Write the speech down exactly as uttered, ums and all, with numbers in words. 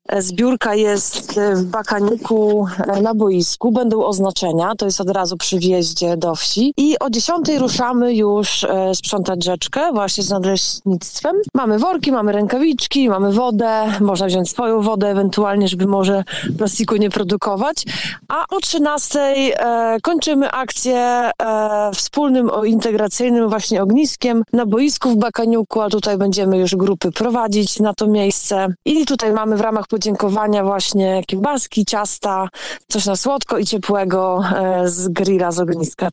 Zbiórka jest w Bakaniuku na boisku. Będą oznaczenia, to jest od razu przy wjeździe do wsi. I o dziesiątej ruszamy już sprzątać rzeczkę właśnie z nadleśnictwem. Mamy worki, mamy rękawiczki, mamy wodę. Można wziąć swoją wodę ewentualnie, żeby może plastiku nie produkować. A o trzynastej e, kończymy akcję e, wspólnym, o, integracyjnym właśnie ogniskiem na boisku w Bakaniuku, a tutaj będziemy już grupy prowadzić na to miejsce. I tutaj mamy w ramach podziękowania właśnie kiełbaski, ciasta, coś na słodko i ciepłego e, z grilla, z ogniska.